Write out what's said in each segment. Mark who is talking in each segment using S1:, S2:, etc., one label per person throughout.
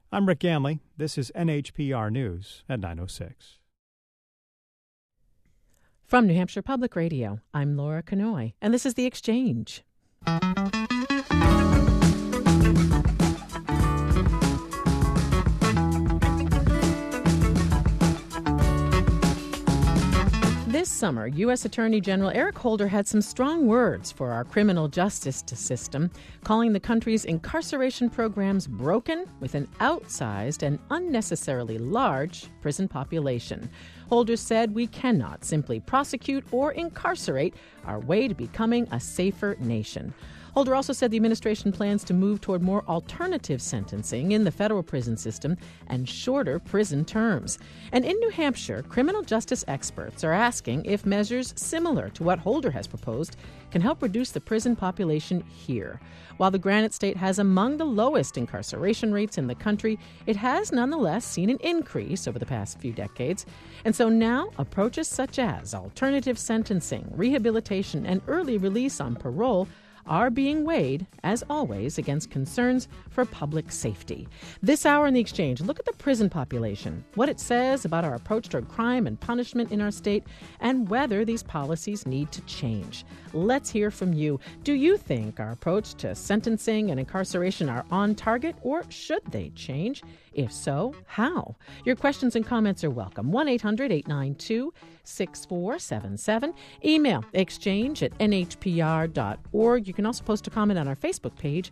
S1: I'm Rick Gamley. This is NHPR News at 9:06.
S2: From New Hampshire Public Radio, I'm Laura Kanoy, and this is The Exchange. This summer, U.S. Attorney General Eric Holder had some strong words for our criminal justice system, calling the country's incarceration programs broken with an outsized and unnecessarily large prison population. Holder said we cannot simply prosecute or incarcerate our way to becoming a safer nation. Holder also said the administration plans to move toward more alternative sentencing in the federal prison system and shorter prison terms. And in New Hampshire, criminal justice experts are asking if measures similar to what Holder has proposed can help reduce the prison population here. While the Granite State has among the lowest incarceration rates in the country, it has nonetheless seen an increase over the past few decades. And so now, approaches such as alternative sentencing, rehabilitation, and early release on parole are being weighed, as always, against concerns for public safety. This hour in The Exchange, look at the prison population, what it says about our approach toward crime and punishment in our state, and whether these policies need to change. Let's hear from you. Do you think our approach to sentencing and incarceration are on target, or should they change? If so, how? Your questions and comments are welcome. 1-800-892-6477. Email exchange@nhpr.org. You can also post a comment on our Facebook page,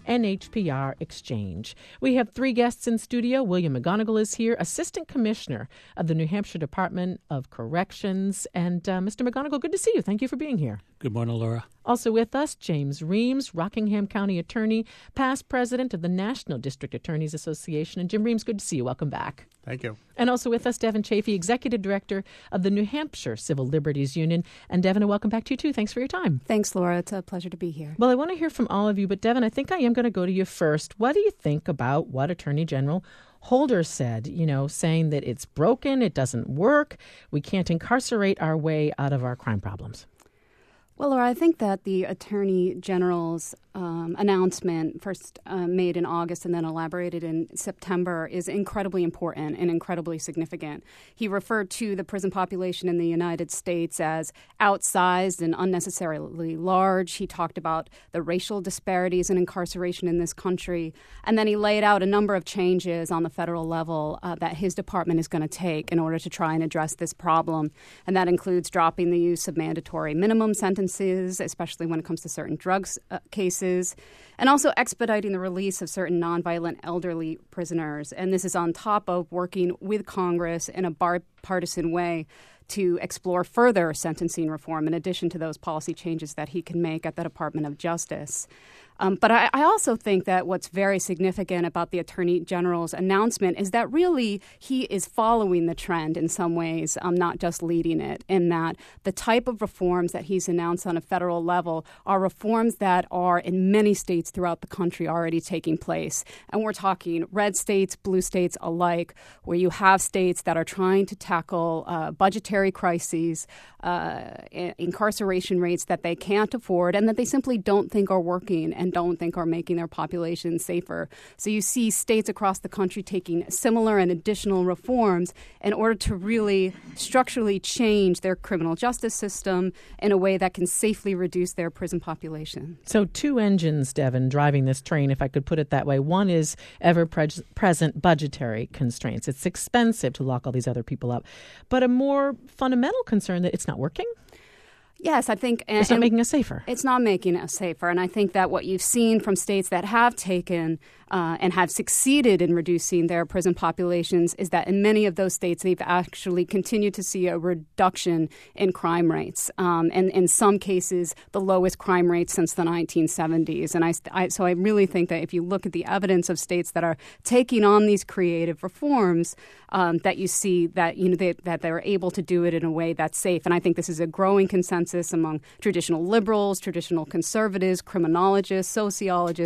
S2: NHPR Exchange. We have three guests in studio. William McGonigal is here, Assistant Commissioner of the New Hampshire Department of Corrections. And Mr. McGonigal, good to see you. Thank you for being here.
S3: Good morning, Laura.
S2: Also with us, James Reams, Rockingham County Attorney, past president of the National District Attorneys Association. And Jim Reams, good to see you. Welcome back.
S4: Thank you.
S2: And also with us, Devin Chafee, Executive Director of the New Hampshire Civil Liberties Union. And Devin, welcome back to you too. Thanks for your time.
S5: Thanks, Laura. It's a pleasure to be here.
S2: Well, I want to hear from all of you, but Devin, I think I am going to go to you first. What do you think about what Attorney General Holder said, saying that it's broken, it doesn't work, we can't incarcerate our way out of our crime problems?
S5: Well, Laura, I think that the Attorney General's announcement, first made in August and then elaborated in September, is incredibly important and incredibly significant. He referred to the prison population in the United States as outsized and unnecessarily large. He talked about the racial disparities in incarceration in this country. And then he laid out a number of changes on the federal level that his department is going to take in order to try and address this problem. And that includes dropping the use of mandatory minimum sentences, especially when it comes to certain drugs cases, and also expediting the release of certain nonviolent elderly prisoners. And this is on top of working with Congress in a bipartisan way to explore further sentencing reform in addition to those policy changes that he can make at the Department of Justice. But I also think that what's very significant about the Attorney General's announcement is that really he is following the trend in some ways, not just leading it, in that the type of reforms that he's announced on a federal level are reforms that are in many states throughout the country already taking place. And we're talking red states, blue states alike, where you have states that are trying to tackle budgetary crises, incarceration rates that they can't afford and that they simply don't think are working and don't think are making their population safer. So you see states across the country taking similar and additional reforms in order to really structurally change their criminal justice system in a way that can safely reduce their prison population.
S2: So two engines, Devin, driving this train, if I could put it that way. One is ever-present budgetary constraints. It's expensive to lock all these other people up. But a more fundamental concern that it's not working?
S5: Yes, I think...
S2: It's not making us safer.
S5: It's not making us safer. And I think that what you've seen from states that have taken and have succeeded in reducing their prison populations is that in many of those states, they've actually continued to see a reduction in crime rates. And in some cases, the lowest crime rates since the 1970s. And so I really think that if you look at the evidence of states that are taking on these creative reforms, that you see that that they're able to do it in a way that's safe. And I think this is a growing consensus among traditional liberals, traditional conservatives, criminologists, sociologists,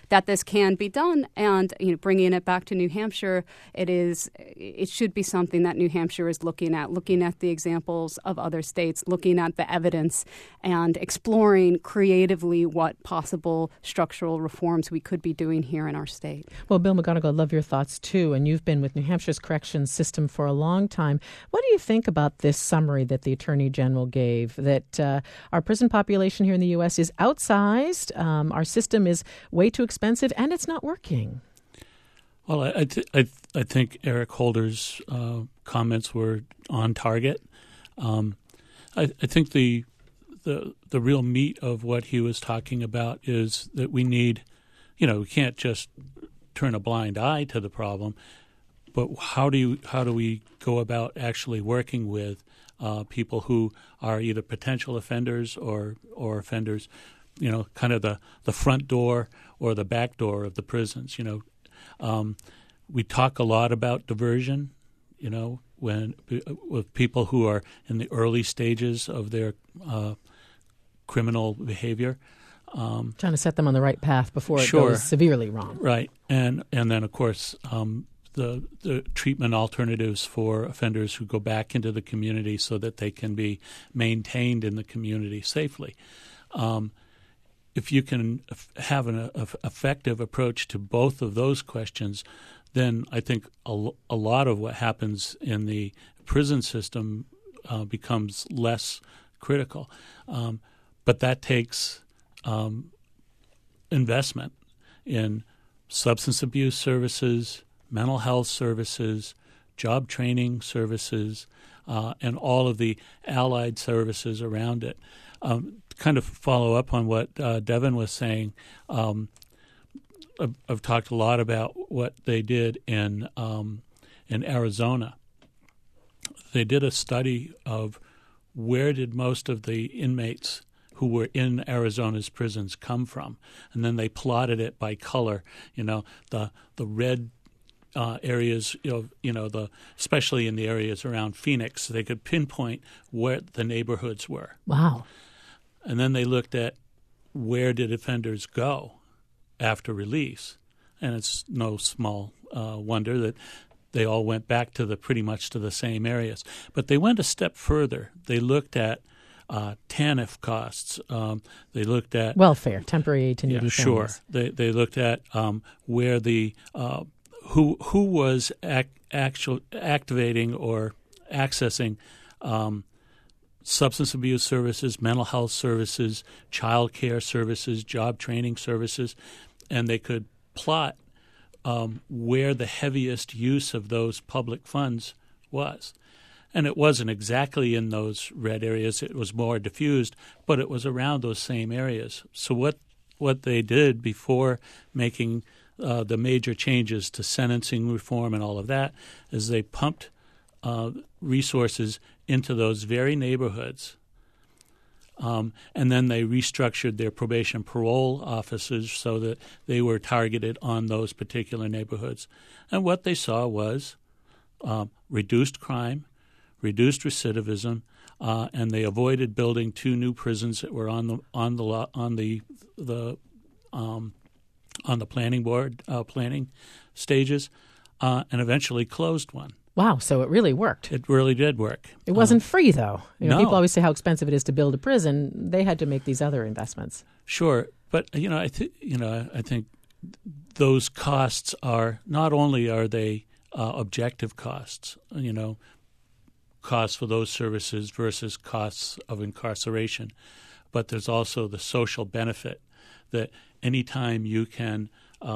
S5: that this can be done. And bringing it back to New Hampshire, it should be something that New Hampshire is looking at the examples of other states, looking at the evidence, and exploring creatively what possible structural reforms we could be doing here in our state.
S2: Well, Bill McGonigal, I'd love your thoughts too, and you've been with New Hampshire's corrections system for a long time. What do you think about this summary that the Attorney General gave, that our prison population here in the U.S. is outsized, our system is way too expensive, and it's not working?
S3: Well, I think Eric Holder's comments were on target. I think the real meat of what he was talking about is that we need, we can't just turn a blind eye to the problem, but how do we go about actually working with people who are either potential offenders or offenders, kind of the front door or the back door of the prisons. We talk a lot about diversion, when with people who are in the early stages of their criminal behavior.
S2: Trying to set them on the right path before it
S3: Sure.
S2: goes severely wrong.
S3: Right. And then, of course, the treatment alternatives for offenders who go back into the community so that they can be maintained in the community safely. If you can have an effective approach to both of those questions, then I think a lot of what happens in the prison system becomes less critical. But that takes investment in substance abuse services, mental health services, job training services, and all of the allied services around it. Kind of follow up on what Devin was saying, I've talked a lot about what they did in Arizona. They did a study of where did most of the inmates who were in Arizona's prisons come from, and then they plotted it by color. The red areas, especially in the areas around Phoenix, they could pinpoint where the neighborhoods were.
S2: Wow.
S3: And then they looked at where did offenders go after release, and it's no small wonder that they all went back to pretty much to the same areas. But they went a step further. They looked at TANF costs. They looked at
S2: welfare, temporary aid to needy families.
S3: Sure. They looked at where the who was activating or accessing substance abuse services, mental health services, child care services, job training services, and they could plot where the heaviest use of those public funds was. And it wasn't exactly in those red areas. It was more diffused, but it was around those same areas. So what they did before making the major changes to sentencing reform and all of that is they pumped resources into those very neighborhoods. And then they restructured their probation parole offices so that they were targeted on those particular neighborhoods. And what they saw was reduced crime, reduced recidivism, and they avoided building 2 new prisons that were on the planning board planning stages, and eventually closed one.
S2: Wow, so it really worked.
S3: It really did work.
S2: It wasn't free, though.
S3: No.
S2: People always say how expensive it is to build a prison. They had to make these other investments.
S3: Sure, but I think those costs are not only are they objective costs, costs for those services versus costs of incarceration, but there's also the social benefit that anytime you can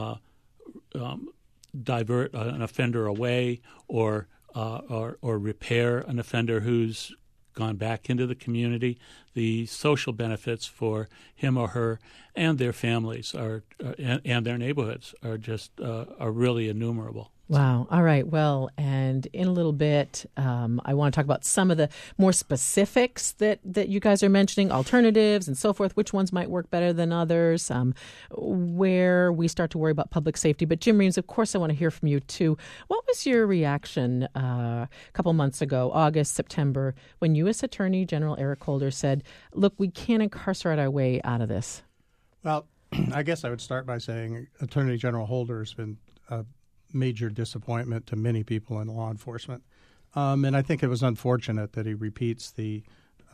S3: divert an offender away or repair an offender who's gone back into the community, the social benefits for him or her and their families and their neighborhoods are really innumerable.
S2: Wow. All right. Well, and in a little bit, I want to talk about some of the more specifics that you guys are mentioning, alternatives and so forth, which ones might work better than others, where we start to worry about public safety. But Jim Reams, of course, I want to hear from you, too. What was your reaction a couple months ago, August, September, when U.S. Attorney General Eric Holder said, look, we can't incarcerate our way out of this?
S4: Well, I guess I would start by saying Attorney General Holder has been a major disappointment to many people in law enforcement. And I think it was unfortunate that he repeats the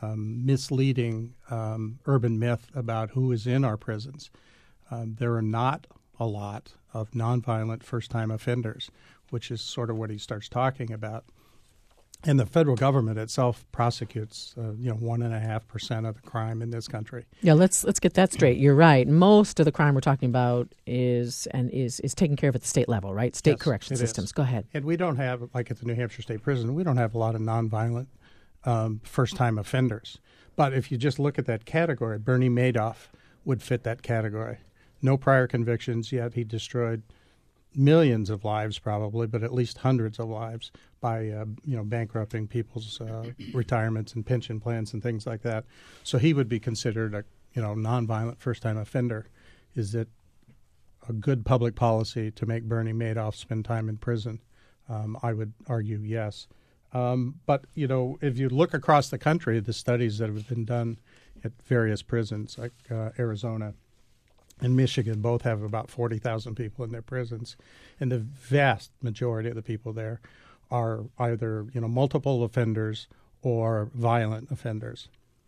S4: misleading urban myth about who is in our prisons. There are not a lot of nonviolent first-time offenders, which is sort of what he starts talking about. And the federal government itself prosecutes, 1.5% of the crime in this country.
S2: Yeah, let's get that straight. You're right. Most of the crime we're talking about is taken care of at the state level, right? State
S4: Yes,
S2: correction systems.
S4: is.
S2: Go ahead.
S4: And we don't have, like at the New Hampshire State Prison, we don't have a lot of nonviolent first-time offenders. But if you just look at that category, Bernie Madoff would fit that category. No prior convictions, yet he destroyed millions of lives probably, but at least hundreds of lives by bankrupting people's retirements and pension plans and things like that. So he would be considered a nonviolent first-time offender. Is it a good public policy to make Bernie Madoff spend time in prison? I would argue yes. But if you look across the country, the studies that have been done at various prisons like Arizona and Michigan both have about 40,000 people in their prisons, and the vast majority of the people there are either multiple offenders or violent offenders.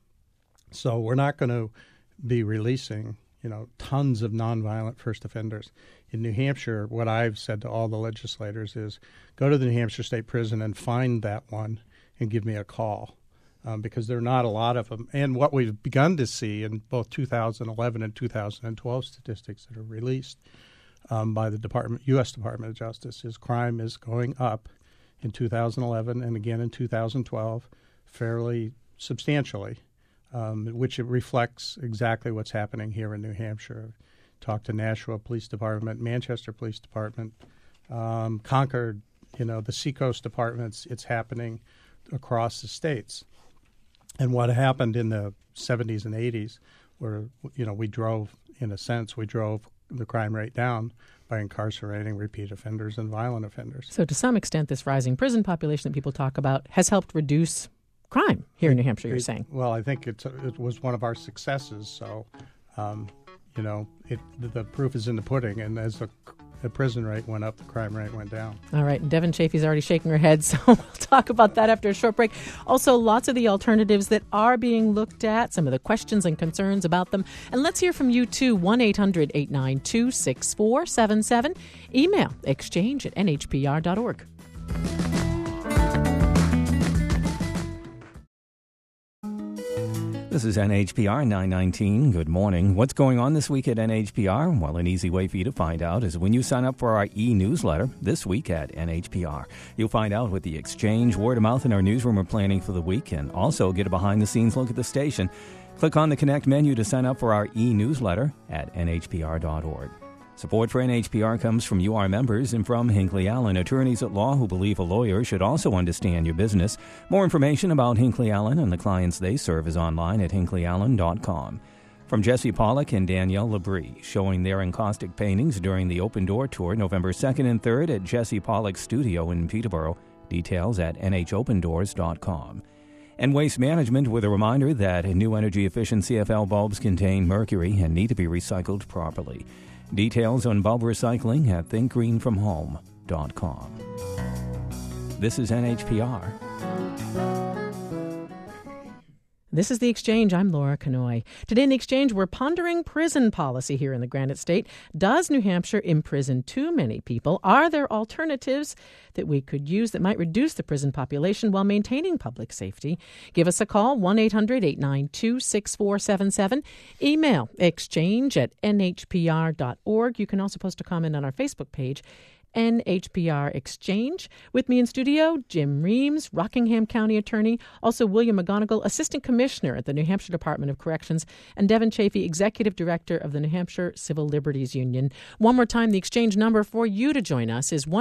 S4: So we're not going to be releasing tons of nonviolent first offenders. In New Hampshire, what I've said to all the legislators is go to the New Hampshire State Prison and find that one and give me a call. Because there are not a lot of them. And what we've begun to see in both 2011 and 2012 statistics that are released by the U.S. Department of Justice is crime is going up in 2011 and again in 2012 fairly substantially, which it reflects exactly what's happening here in New Hampshire. Talked to Nashua Police Department, Manchester Police Department, Concord, the Seacoast departments. It's happening across the states. And what happened in the 70s and 80s, where we drove the crime rate down by incarcerating repeat offenders and violent offenders.
S2: So to some extent, this rising prison population that people talk about has helped reduce crime here in New Hampshire, you're saying?
S4: Well, I think it was one of our successes. So, the proof is in the pudding. And as the prison rate went up, the crime rate went down.
S2: All right. Devin Chafee's already shaking her head, so we'll talk about that after a short break. Also, lots of the alternatives that are being looked at, some of the questions and concerns about them. And let's hear from you, too. 1-800-892-6477. Email exchange@nhpr.org.
S6: This is NHPR 919. Good morning. What's going on this week at NHPR? Well, an easy way for you to find out is when you sign up for our e-newsletter this week at NHPR. You'll find out what the Exchange, word of mouth, and our newsroom are planning for the week, and also get a behind-the-scenes look at the station. Click on the Connect menu to sign up for our e-newsletter at nhpr.org. Support for NHPR comes from UR members and from Hinckley Allen, attorneys at law who believe a lawyer should also understand your business. More information about Hinckley Allen and the clients they serve is online at hinkleyallen.com. From Jesse Pollock and Danielle Labrie, showing their encaustic paintings during the Open Door Tour November 2nd and 3rd at Jesse Pollock's studio in Peterborough. Details at nhopendoors.com. And Waste Management with a reminder that new energy-efficient CFL bulbs contain mercury and need to be recycled properly. Details on bulb recycling at thinkgreenfromhome.com. This is NHPR.
S2: This is The Exchange. I'm Laura Kanoy. Today in The Exchange, we're pondering prison policy here in the Granite State. Does New Hampshire imprison too many people? Are there alternatives that we could use that might reduce the prison population while maintaining public safety? Give us a call, 1-800-892-6477. Email exchange@nhpr.org. You can also post a comment on our Facebook page, NHPR Exchange. With me in studio, Jim Reams, Rockingham County Attorney, also William McGonigal, Assistant Commissioner at the New Hampshire Department of Corrections, and Devin Chafee, Executive Director of the New Hampshire Civil Liberties Union. One more time, the Exchange number for you to join us is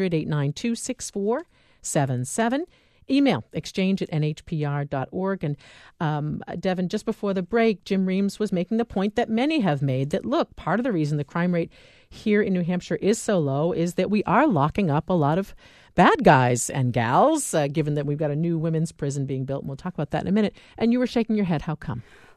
S2: 1-800-892-6477. Email exchange@nhpr.org. And Devin, just before the break, Jim Reams was making the point that many have made that, look, part of the reason the crime rate here in New Hampshire is so low is that we are locking up a lot of bad guys and gals, given that we've got a new women's prison being built. And we'll talk about that in a minute. And you were shaking your head. How come?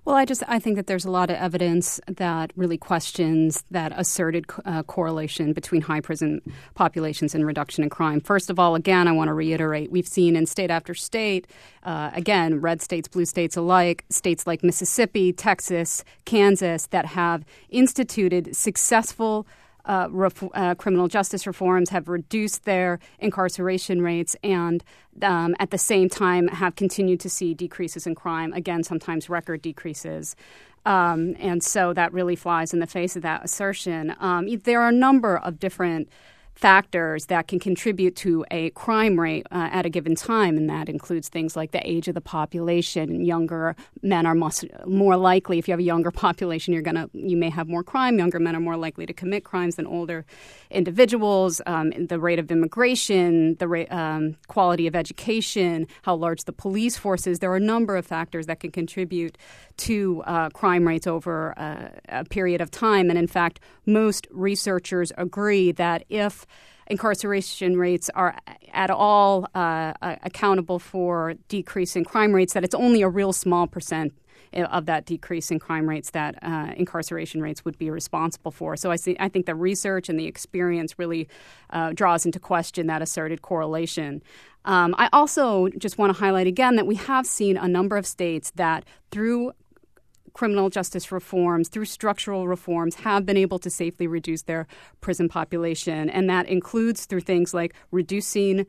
S5: Well, I think that there's a lot of evidence that really questions that asserted correlation between high prison populations and reduction in crime. First of all, again, I want to reiterate, we've seen in state after state, again, red states, blue states alike, states like Mississippi, Texas, Kansas, that have instituted successful criminal justice reforms, have reduced their incarceration rates, and at the same time have continued to see decreases in crime, again, sometimes record decreases. And so that really flies in the face of that assertion. There are a number of different factors that can contribute to a crime rate at a given time, and that includes things like the age of the population. Younger men are more likely, if you have a younger population, you may have more crime. Younger men are more likely to commit crimes than older individuals. The rate of immigration, the quality of education, how large the police force is. There are a number of factors that can contribute to crime rates over a period of time. And in fact, most researchers agree that if incarceration rates are at all accountable for decrease in crime rates, that it's only a real small percent of that decrease in crime rates that incarceration rates would be responsible for. So I think the research and the experience really draws into question that asserted correlation. I also just want to highlight again that we have seen a number of states that through criminal justice reforms, through structural reforms, have been able to safely reduce their prison population. And that includes through things like reducing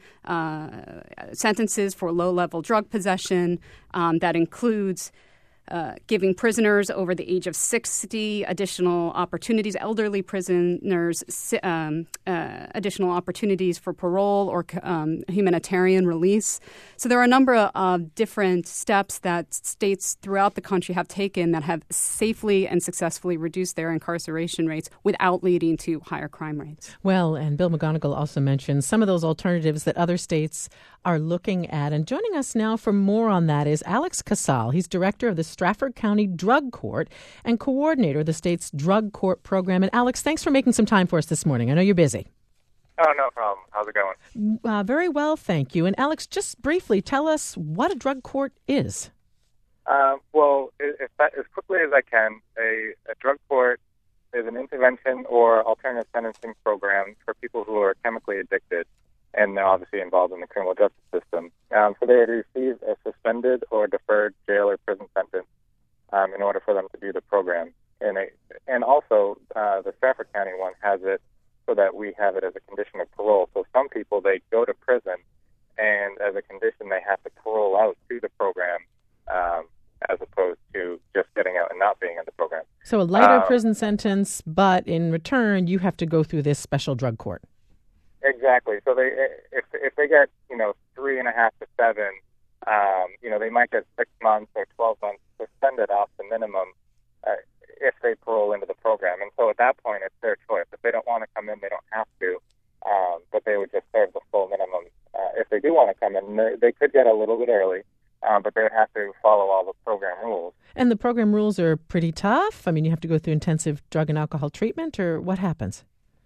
S5: sentences for low-level drug possession. That includes giving prisoners over the age of 60 additional opportunities, elderly prisoners additional opportunities for parole or humanitarian release. So there are a number of different steps that states throughout the country have taken that have safely and successfully reduced their incarceration rates without leading to higher crime rates.
S2: Well, and Bill McGonigal also mentioned some of those alternatives that other states are looking at. And joining us now for more on that is Alex Casal. He's director of the Stratford County Drug Court and coordinator of the state's drug court program. And Alex, thanks for making some time for us this morning. I know you're busy.
S7: Oh, no problem. How's it going?
S2: Very well, thank you. And Alex, just briefly, tell us what a drug court is.
S7: Well, as quickly as I can, a drug court is an intervention or alternative sentencing program for people who are chemically addicted and they're obviously involved in the criminal justice system. So they would receive a suspended or deferred jail or prison sentence in order for them to do the program. And also, the Stratford County one has it so that we have it as a condition of parole. So some people, they go to prison, and as a condition, they have to parole out to the program as opposed to just getting out and not being in the program.
S2: So a lighter prison sentence, but in return, you have to go through this special drug court.
S7: Exactly. So if they get 3.5 to 7, they might get 6 months or 12 months suspended off the minimum if they parole into the program. And so at that point, it's their choice. If they don't want to come in, they don't have to, but they would just serve the full minimum. If they do want to come in, they could get a little bit early, but they would have to follow all the program rules.
S2: And the program rules are pretty tough? I mean, you have to go through intensive drug and alcohol treatment, or what happens?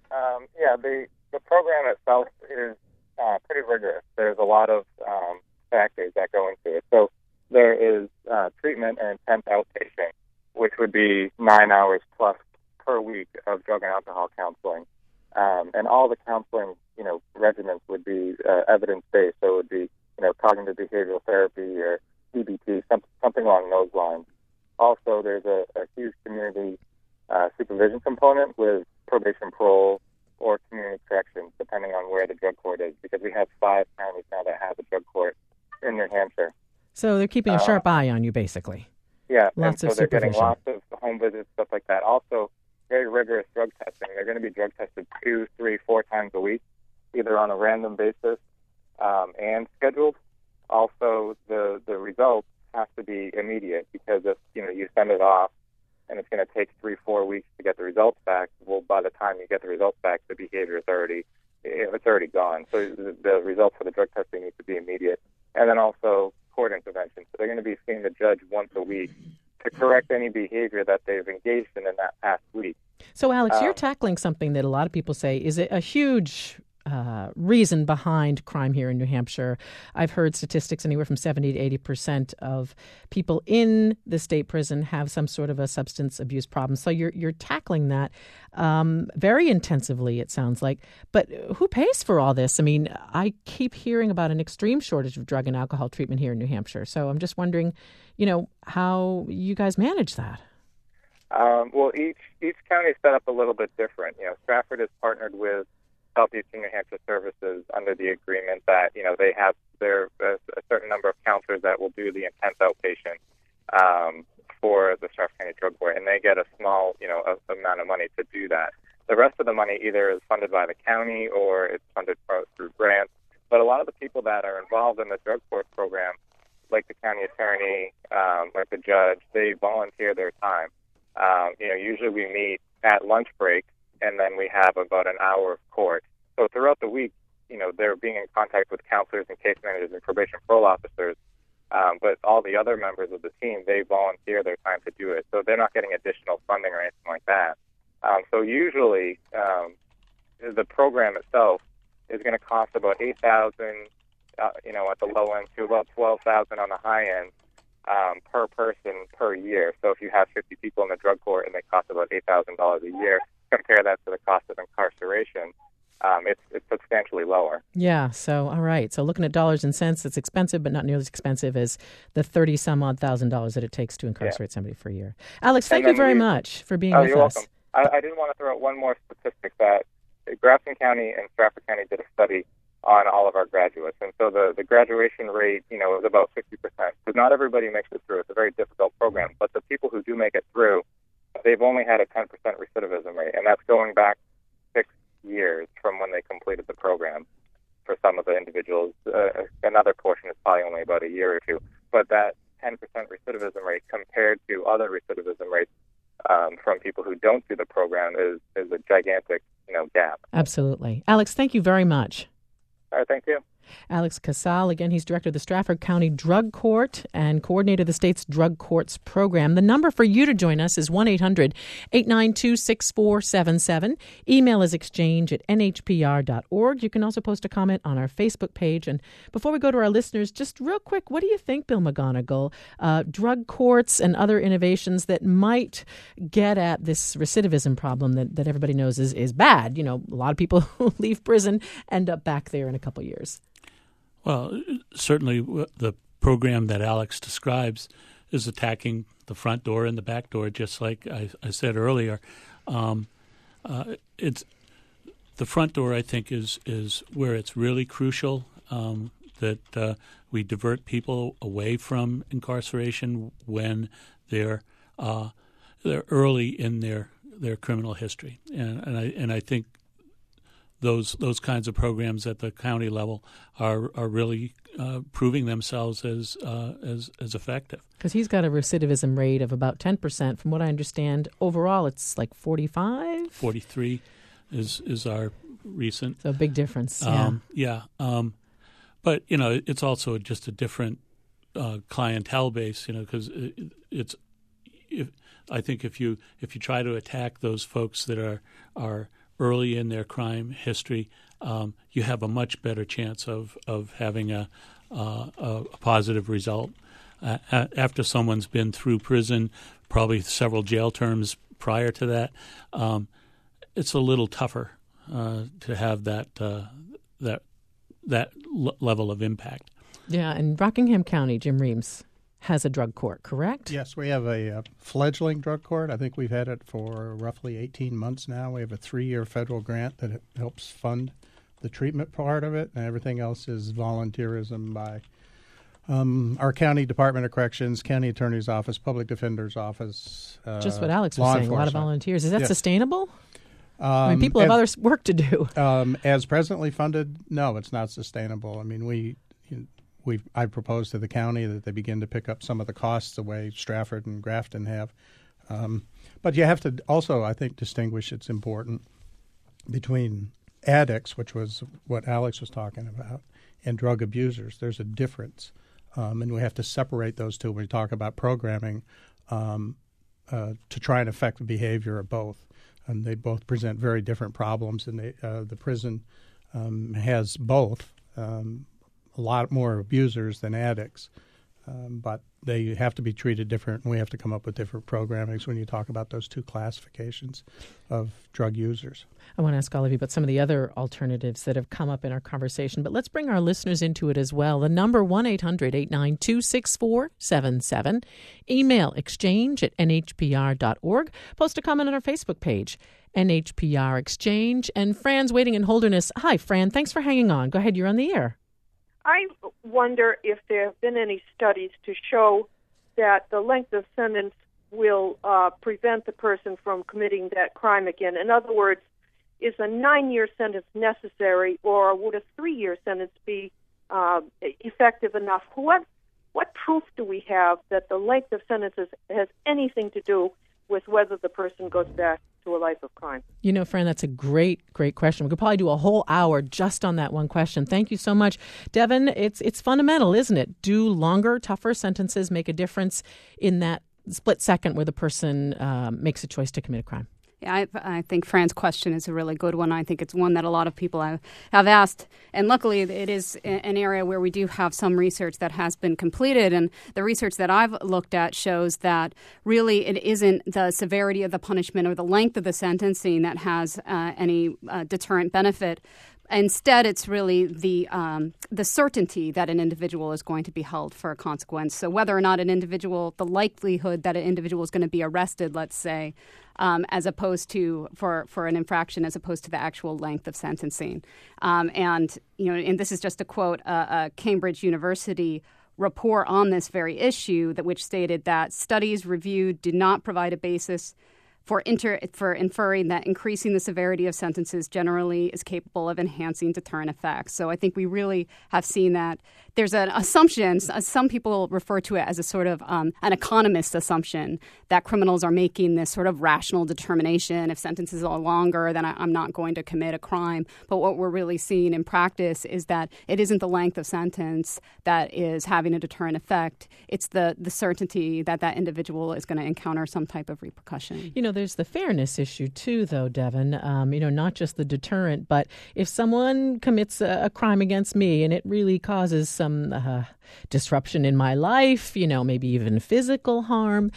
S7: The program itself is pretty rigorous. There's a lot of factors that go into it. So there is treatment and intense outpatient, which would be 9 hours plus per week of drug and alcohol counseling. And all the counseling, regimens would be evidence-based. So it would be, cognitive behavioral therapy or CBT, something along those lines. Also, there's a huge community supervision component with probation, parole, or community corrections, depending on where the drug court is, because we have 5 counties now that have a drug court in New Hampshire.
S2: So they're keeping a sharp eye on you, basically.
S7: Yeah,
S2: lots of
S7: so they're
S2: supervision.
S7: Getting lots of home visits, stuff like that. Also, very rigorous drug testing. They're going to be drug tested 2, 3, 4 times a week, either on a random basis and scheduled. Also, the results have to be immediate, because if you send it off and it's going to take 3-4 weeks to get the results back, well, by the time you get the results back, the behavior is already gone. So the results for the drug testing need to be immediate. And then also court intervention. So they're going to be seeing the judge once a week to correct any behavior that they've engaged in that past week.
S2: So, Alex, you're tackling something that a lot of people say is a huge reason behind crime here in New Hampshire. I've heard statistics anywhere from 70 to 80% of people in the state prison have some sort of a substance abuse problem. So you're tackling that very intensively, it sounds like. But who pays for all this? I mean, I keep hearing about an extreme shortage of drug and alcohol treatment here in New Hampshire. So I'm just wondering, how you guys manage that.
S7: Well, each county is set up a little bit different. Stratford is partnered with Southeastern New Hampshire Services under the agreement that, they have a certain number of counselors that will do the intense outpatient for the Stratford County Drug Court, and they get a small, amount of money to do that. The rest of the money either is funded by the county or it's funded through grants. But a lot of the people that are involved in the drug court program, like the county attorney, like the judge, they volunteer their time. Usually we meet at lunch break, and then we have about an hour of court. So throughout the week, they're being in contact with counselors and case managers and probation parole officers. But all the other members of the team, they volunteer their time to do it. So they're not getting additional funding or anything like that. So usually the program itself is going to cost about $8,000, at the low end, to about $12,000 on the high end per person per year. So if you have 50 people in the drug court and they cost about $8,000 a year, compare that to the cost of incarceration, it's substantially lower.
S2: Yeah. So, all right. So looking at dollars and cents, it's expensive, but not nearly as expensive as the $30,000 that it takes to incarcerate somebody for a year. Alex, thank you very much for being with
S7: you're
S2: us.
S7: Welcome. I did want to throw out one more statistic that Grafton County and Stratford County did a study on all of our graduates. And so the graduation rate, is about 60%. Because not everybody makes it through. It's a very difficult program. But the people who do make it through, they've only had a 10% recidivism rate. And that's going back 6 years from when they completed the program. For some of the individuals, another portion is probably only about a year or two. But that 10% recidivism rate compared to other recidivism rates from people who don't do the program is a gigantic, gap.
S2: Absolutely. Alex, thank you very much.
S7: All right, thank you.
S2: Alex Casal, again, he's director of the Stratford County Drug Court and coordinator of the state's drug courts program. The number for you to join us is 1-800-892-6477. Email is exchange@nhpr.org. You can also post a comment on our Facebook page. And before we go to our listeners, just real quick, what do you think, Bill McGonigal? Drug courts and other innovations that might get at this recidivism problem that everybody knows is bad. A lot of people who leave prison end up back there in a couple years.
S3: Well, certainly the program that Alex describes is attacking the front door and the back door, just like I said earlier. It's the front door, I think, is where it's really crucial that we divert people away from incarceration when they're early in their criminal history, and I think those kinds of programs at the county level are really proving themselves as effective.
S2: Because he's got a recidivism rate of about 10%. From what I understand, overall it's like 45?
S3: 43 is our recent.
S2: So a big difference.
S3: But, it's also just a different clientele base, because I think if you try to attack those folks that are early in their crime history, you have a much better chance of having a positive result. After someone's been through prison, probably several jail terms prior to that, it's a little tougher to have that level of impact.
S2: Yeah, in Rockingham County, Jim Reams has a drug court, correct?
S4: Yes, we have a fledgling drug court. I think we've had it for roughly 18 months now. We have a 3-year federal grant that helps fund the treatment part of it, and everything else is volunteerism by our county Department of Corrections, county attorney's office, public defender's office.
S2: Just what Alex was saying, a lot of volunteers. Is that sustainable? People have other work to do.
S4: As presently funded, no, it's not sustainable. I mean, I proposed to the county that they begin to pick up some of the costs the way Stratford and Grafton have. But you have to also, I think, distinguish, it's important, between addicts, which was what Alex was talking about, and drug abusers. There's a difference. And we have to separate those two when we talk about programming to try and affect the behavior of both. And they both present very different problems, and the prison has both, a lot more abusers than addicts. But they have to be treated different, and we have to come up with different programmings when you talk about those two classifications of drug users.
S2: I want to ask all of you about some of the other alternatives that have come up in our conversation, but let's bring our listeners into it as well. The number 1-800-892-6477. Email exchange@nhpr.org. Post a comment on our Facebook page, NHPR Exchange. And Fran's waiting in Holderness. Hi, Fran. Thanks for hanging on. Go ahead. You're on the air.
S8: I wonder if there have been any studies to show that the length of sentence will prevent the person from committing that crime again. In other words, is a 9-year sentence necessary, or would a 3-year sentence be effective enough? What proof do we have that the length of sentences has anything to do with whether the person goes back to a life of crime?
S2: You know, Fran, that's a great question. We could probably do a whole hour just on that one question. Thank you so much. Devin, it's fundamental, isn't it? Do longer, tougher sentences make a difference in that split second where the person makes a choice to commit a crime?
S5: Yeah, I think Fran's question is a really good one. I think it's one that a lot of people have asked. And luckily, it is an area where we do have some research that has been completed. And the research that I've looked at shows that really it isn't the severity of the punishment or the length of the sentencing that has any deterrent benefit. Instead, it's really the certainty that an individual is going to be held for a consequence. So whether or not the likelihood that an individual is going to be arrested, let's say, as opposed to for an infraction, as opposed to the actual length of sentencing. And this is just a quote, a Cambridge University report on this very issue which stated that studies reviewed do not provide a basis for inferring that increasing the severity of sentences generally is capable of enhancing deterrent effects. So I think we really have seen that there's an assumption, some people refer to it as a sort of an economist assumption, that criminals are making this sort of rational determination. If sentences are longer, then I'm not going to commit a crime. But what we're really seeing in practice is that it isn't the length of sentence that is having a deterrent effect. It's the certainty that that individual is going to encounter some type of repercussion.
S2: You know, there's the fairness issue too, though, Devin. Not just the deterrent, but if someone commits a crime against me and it really causes some disruption in my life, maybe even physical harm,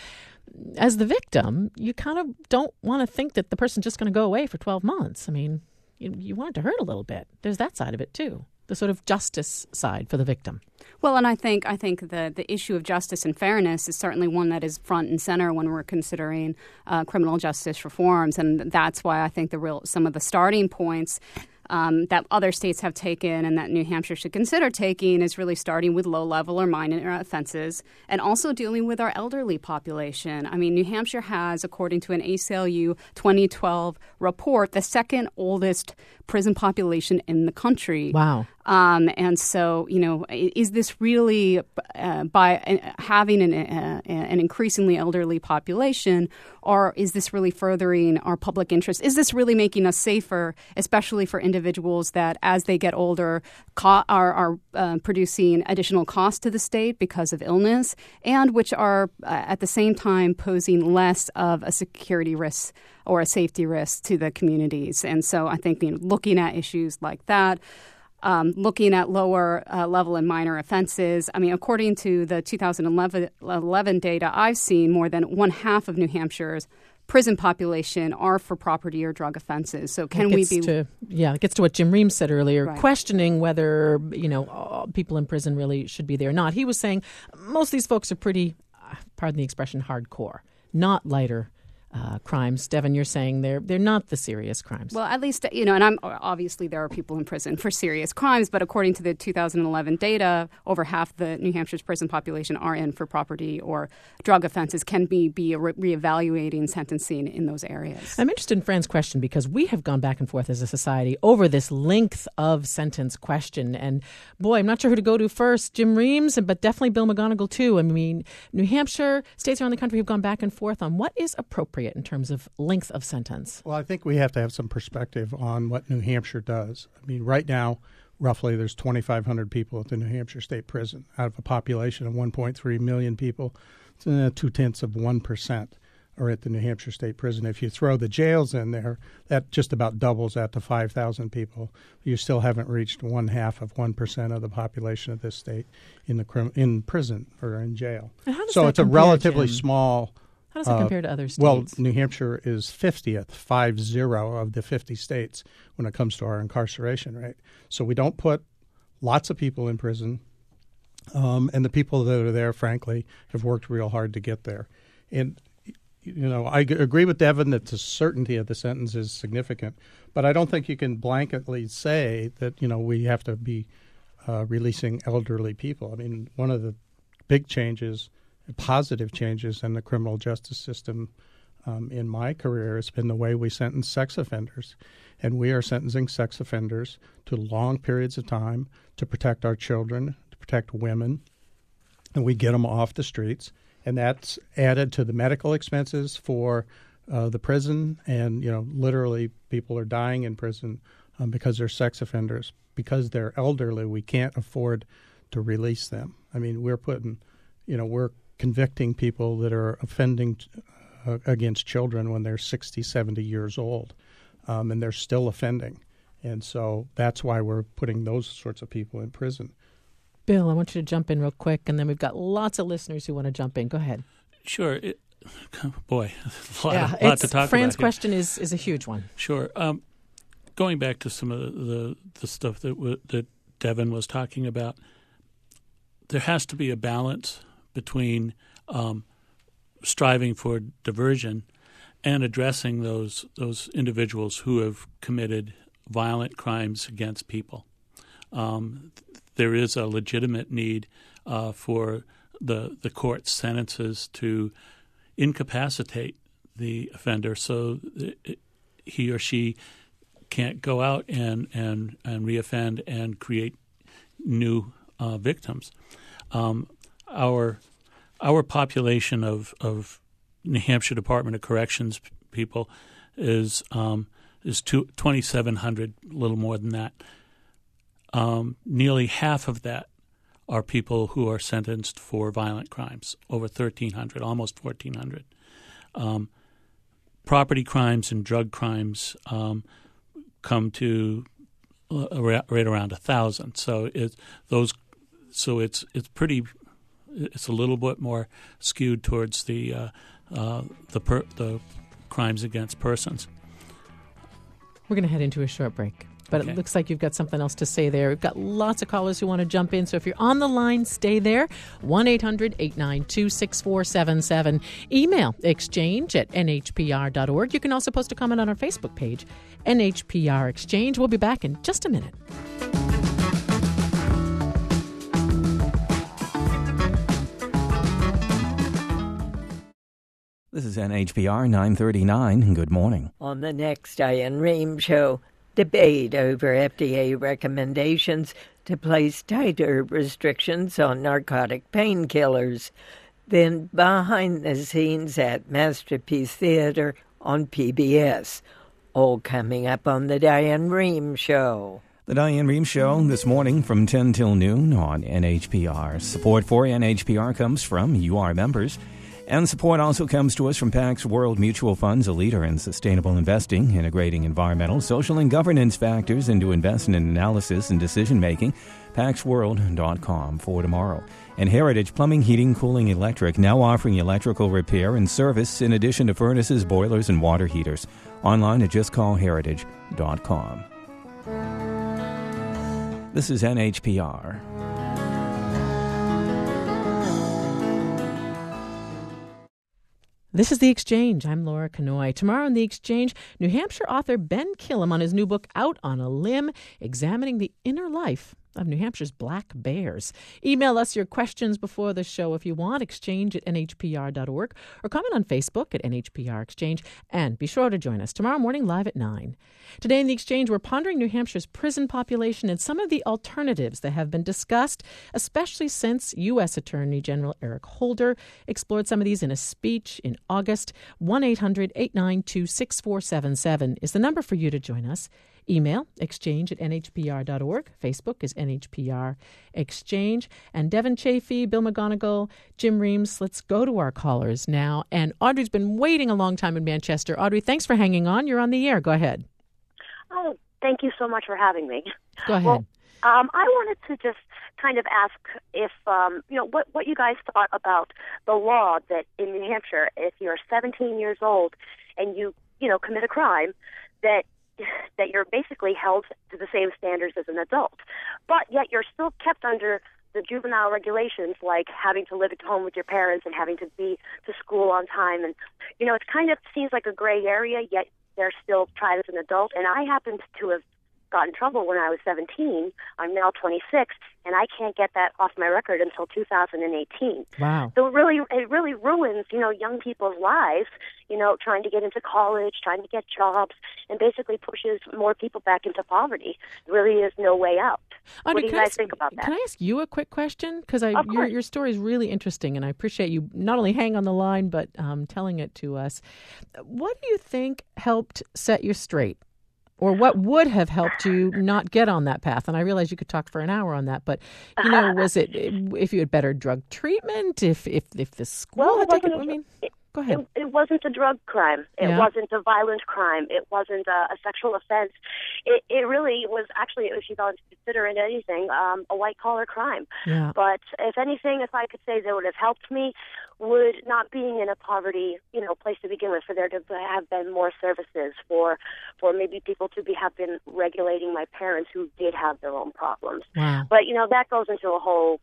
S2: as the victim, you kind of don't want to think that the person's just going to go away for 12 months. I mean, you want it to hurt a little bit. There's that side of it too, the sort of justice side for the victim.
S5: Well, and I think the issue of justice and fairness is certainly one that is front and center when we're considering criminal justice reforms, and that's why I think some of the starting points that other states have taken and that New Hampshire should consider taking is really starting with low-level or minor offenses and also dealing with our elderly population. I mean, New Hampshire has, according to an ACLU 2012 report, the second oldest prison population in the country.
S2: Wow.
S5: And so, is this really by having an increasingly elderly population, or is this really furthering our public interest? Is this really making us safer, especially for individuals that, as they get older, are producing additional costs to the state because of illness, and which are at the same time posing less of a security risk or a safety risk to the communities? And so I think looking at issues like that, looking at lower level and minor offenses. I mean, according to the 2011 data I've seen, more than 1/2 of New Hampshire's prison population are for property or drug offenses. So it gets to what Jim Reams said earlier, right, questioning whether, people in prison really should be there or not. He was saying most of these folks are pretty, pardon the expression, hardcore, not lighter crimes. Devin, you're saying they're not the serious crimes. Well, at least, and obviously there are people in prison for serious crimes, but according to the 2011 data, over half the New Hampshire's prison population are in for property or drug offenses. Can be reevaluating sentencing in those areas?
S2: I'm interested in Fran's question because we have gone back and forth as a society over this length of sentence question. And boy, I'm not sure who to go to first, Jim Reams, but definitely Bill McGonigal too. I mean, New Hampshire, states around the country have gone back and forth on what is appropriate in terms of length of sentence.
S4: Well, I think we have to have some perspective on what New Hampshire does. I mean, right now, roughly there's 2,500 people at the New Hampshire State Prison out of a population of 1.3 million people. It's 0.2%. are at the New Hampshire State Prison. If you throw the jails in there, that just about doubles that to 5,000 people. You still haven't reached 1/2% of the population of this state in prison or in jail.
S2: And how does
S4: so
S2: that
S4: it's a
S2: compare,
S4: relatively
S2: Jim?
S4: small.
S2: How does it compare to other states?
S4: Well, New Hampshire is 50th, 50 of the 50 states when it comes to our incarceration rate. So we don't put lots of people in prison, and the people that are there, frankly, have worked real hard to get there. And, I agree with Devin that the certainty of the sentence is significant, but I don't think you can blanketly say that, we have to be releasing elderly people. I mean, one of the big changes, positive changes in the criminal justice system in my career has been the way we sentence sex offenders. And we are sentencing sex offenders to long periods of time to protect our children, to protect women, and we get them off the streets. And that's added to the medical expenses for the prison. And, literally people are dying in prison because they're sex offenders. Because they're elderly, we can't afford to release them. I mean, we're convicting people that are offending against children when they're 60, 70 years old, and they're still offending. And so that's why we're putting those sorts of people in prison.
S2: Bill, I want you to jump in real quick, and then we've got lots of listeners who want to jump in. Go ahead.
S3: Sure. Boy, a lot to talk about.
S2: Fran's question is a huge one.
S3: Sure. Going back to some of the stuff that Devin was talking about, there has to be a balance between striving for diversion and addressing those individuals who have committed violent crimes against people. There is a legitimate need for the court sentences to incapacitate the offender so he or she can't go out and reoffend and create new victims. Our population of New Hampshire Department of Corrections people is 2,700, a little more than that. Nearly half of that are people who are sentenced for violent crimes, over 1,300, almost 1,400. Property crimes and drug crimes come to right around 1,000. So it's a little bit more skewed towards the crimes against persons.
S2: We're going to head into a short break. But okay. It looks like you've got something else to say there. We've got lots of callers who want to jump in. So if you're on the line, stay there. 1-800-892-6477. Email exchange@nhpr.org. You can also post a comment on our Facebook page, NHPR Exchange. We'll be back in just a minute.
S6: This is NHPR 939. Good morning.
S9: On the next Diane Rehm Show, debate over FDA recommendations to place tighter restrictions on narcotic painkillers. Then behind the scenes at Masterpiece Theater on PBS. All coming up on the Diane Rehm Show.
S6: The Diane Rehm Show this morning from 10 till noon on NHPR. Support for NHPR comes from UR members. And support also comes to us from Pax World Mutual Funds, a leader in sustainable investing, integrating environmental, social, and governance factors into investment analysis and decision-making. PaxWorld.com for tomorrow. And Heritage Plumbing, Heating, Cooling, Electric, now offering electrical repair and service in addition to furnaces, boilers, and water heaters. Online at justcallheritage.com. This is NHPR.
S2: This is The Exchange. I'm Laura Kanoy. Tomorrow on The Exchange, New Hampshire author Ben Killam on his new book, Out on a Limb, examining the inner life of New Hampshire's black bears. Email us your questions before the show if you want, exchange@nhpr.org, or comment on Facebook at NHPR Exchange, and be sure to join us tomorrow morning live at 9. Today in The Exchange, we're pondering New Hampshire's prison population and some of the alternatives that have been discussed, especially since U.S. Attorney General Eric Holder explored some of these in a speech in August. 1-800-892-6477 is the number for you to join us. Email exchange@nhpr.org. Facebook is NHPR Exchange. And Devin Chafee, Bill McGonigal, Jim Reams, let's go to our callers now. And Audrey's been waiting a long time in Manchester. Audrey, thanks for hanging on. You're on the air. Go ahead.
S10: Oh, thank you so much for having me.
S2: Go ahead.
S10: Well, I wanted to just kind of ask if, what you guys thought about the law that in New Hampshire, if you're 17 years old and you commit a crime, that you're basically held to the same standards as an adult. But yet you're still kept under the juvenile regulations, like having to live at home with your parents and having to be to school on time. And, it kind of seems like a gray area, yet they're still tried as an adult. And I happened to have got in trouble when I was 17. I'm now 26, and I can't get that off my record until 2018.
S2: Wow.
S10: So it really ruins, young people's lives, trying to get into college, trying to get jobs, and basically pushes more people back into poverty. There really is no way out.
S2: Audrey,
S10: what do you guys think about that?
S2: Can I ask you a quick question? Because
S10: Of course.
S2: your story is really interesting, and I appreciate you not only hang on the line, but telling it to us. What do you think helped set you straight? Or what would have helped you not get on that path? And I realize you could talk for an hour on that, but was it if you had better drug treatment? If the school had taken? Go ahead.
S10: It wasn't a drug crime. It wasn't a violent crime. It wasn't a sexual offense. It really was actually, if you don't consider it anything, a white-collar crime.
S2: Yeah.
S10: But if anything, if I could say that would have helped me, would not being in a poverty, place to begin with, for there to have been more services, for maybe people to have been regulating my parents who did have their own problems.
S2: Wow.
S10: But, that goes into a whole,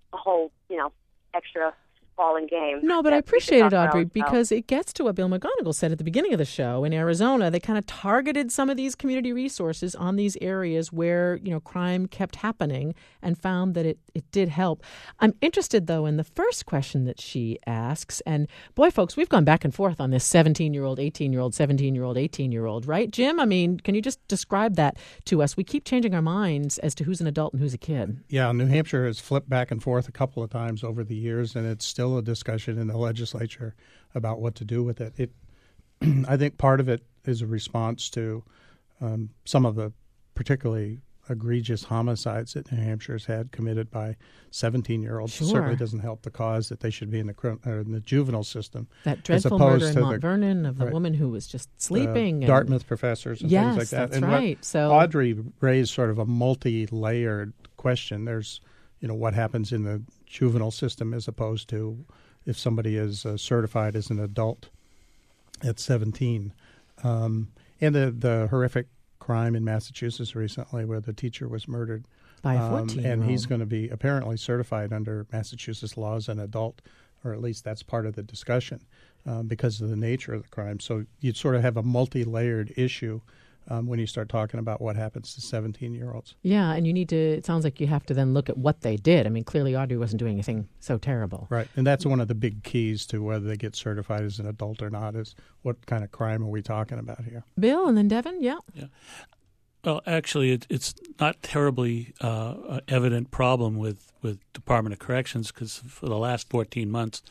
S10: extra falling game.
S2: No, but I appreciate it, Audrey, because it gets to what Bill McGonigal said at the beginning of the show. In Arizona, they kind of targeted some of these community resources on these areas where, crime kept happening and found that it did help. I'm interested, though, in the first question that she asks. And boy, folks, we've gone back and forth on this 17-year-old, 18-year-old, 17-year-old, 18-year-old, right? Jim, I mean, can you just describe that to us? We keep changing our minds as to who's an adult and who's a kid.
S4: Yeah, New Hampshire has flipped back and forth a couple of times over the years, and it's still a discussion in the legislature about what to do with it. I think part of it is a response to some of the particularly egregious homicides that New Hampshire's had committed by 17-year-olds.
S2: Sure.
S4: It certainly doesn't help the cause that they should be in the juvenile system.
S2: That dreadful murder in Mount Vernon of a woman who was just sleeping.
S4: Dartmouth professors and things like that.
S2: Yes, that's
S4: and
S2: right. So
S4: Audrey raised sort of a multi-layered question. There's, what happens in the juvenile system as opposed to if somebody is certified as an adult at 17. And the horrific crime in Massachusetts recently where the teacher was murdered
S2: by a 14-year-old.
S4: And he's going to be apparently certified under Massachusetts law as an adult, or at least that's part of the discussion because of the nature of the crime. So you'd sort of have a multi-layered issue when you start talking about what happens to 17-year-olds.
S2: Yeah, and it sounds like you have to then look at what they did. I mean, clearly Audrey wasn't doing anything so terrible.
S4: Right, and that's one of the big keys to whether they get certified as an adult or not, is what kind of crime are we talking about here?
S2: Bill, and then Devin, yeah.
S3: Well, actually, it's not terribly evident problem with Department of Corrections, because for the last 14 months,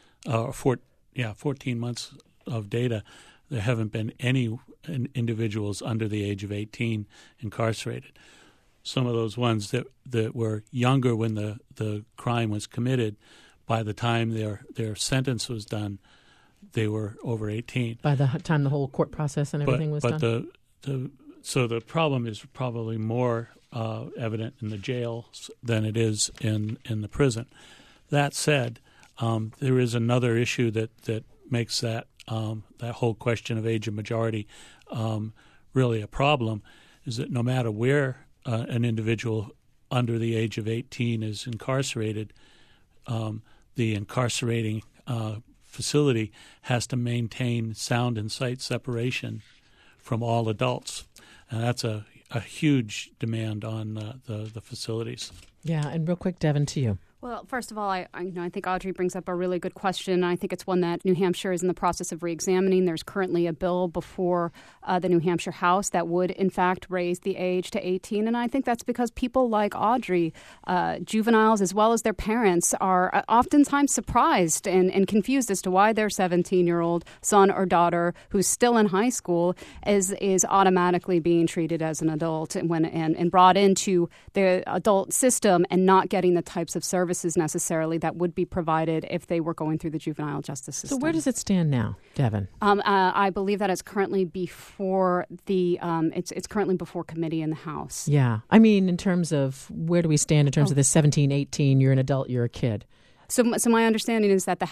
S3: 14 months of data, there haven't been any individuals under the age of 18 incarcerated. Some of those ones that were younger when the crime was committed, by the time their sentence was done, they were over 18.
S2: By the time the whole court process and everything was done?
S3: So the problem is probably more evident in the jails than it is in the prison. That said, there is another issue that makes that whole question of age of majority really a problem, is that no matter where an individual under the age of 18 is incarcerated, the incarcerating facility has to maintain sound and sight separation from all adults. And that's a huge demand on the facilities.
S2: Yeah, and real quick, Devin, to you.
S5: Well, first of all, I think Audrey brings up a really good question. I think it's one that New Hampshire is in the process of reexamining. There's currently a bill before the New Hampshire House that would, in fact, raise the age to 18. And I think that's because people like Audrey, juveniles as well as their parents, are oftentimes surprised and confused as to why their 17-year-old son or daughter who's still in high school is automatically being treated as an adult and brought into the adult system and not getting the types of services necessarily that would be provided if they were going through the juvenile justice system.
S2: So where does it stand now, Devin?
S5: I believe that it's currently before it's currently before committee in the House.
S2: Yeah. I mean, in terms of where do we stand in terms of this 17, 18, you're an adult, you're a kid?
S5: So my understanding is that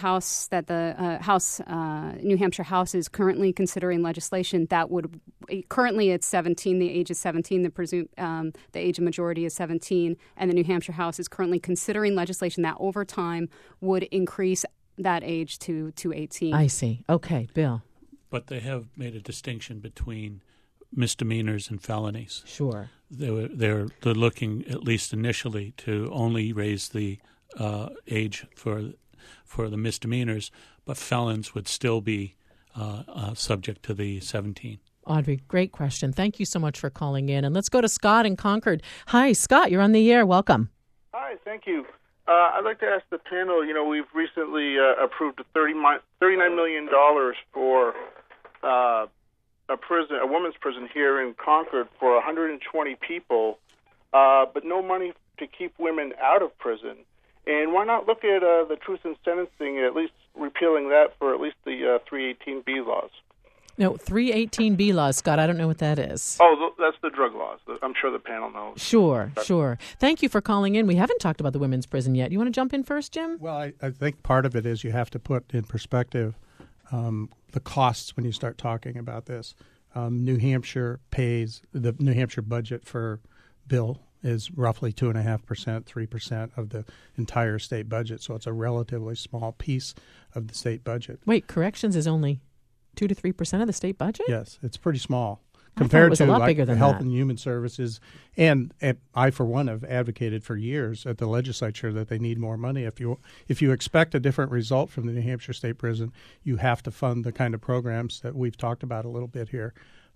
S5: New Hampshire House is currently considering legislation that would currently it's 17. The age is 17. The age of majority is 17, and the New Hampshire House is currently considering legislation that over time would increase that age to 18.
S2: I see. Okay, Bill.
S3: But they have made a distinction between misdemeanors and felonies.
S2: Sure.
S3: They're looking, at least initially, to only raise the age for the misdemeanors, but felons would still be subject to the 17.
S2: Audrey, great question. Thank you so much for calling in. And let's go to Scott in Concord. Hi, Scott, you're on the air. Welcome.
S11: Hi, thank you. I'd like to ask the panel, we've recently approved $39 million for a women's prison here in Concord for 120 people, but no money to keep women out of prison. And why not look at the truth in sentencing, at least repealing that for at least the 318B laws?
S2: No, 318B laws, Scott. I don't know what that is.
S11: Oh, that's the drug laws. I'm sure the panel knows.
S2: Sure. Thank you for calling in. We haven't talked about the women's prison yet. You want to jump in first, Jim?
S4: Well, I think part of it is you have to put in perspective the costs when you start talking about this. New Hampshire pays, the New Hampshire budget for Bill is roughly 2.5%, 3% of the entire state budget. So it's a relatively small piece of the state budget.
S2: Wait, corrections is only 2 to 3% of the state budget?
S4: Yes, it's pretty small
S2: compared to
S4: Health and Human Services. And I, for one, have advocated for years at the legislature that they need more money. If you expect a different result from the New Hampshire State Prison, you have to fund the kind of programs that we've talked about a little bit here.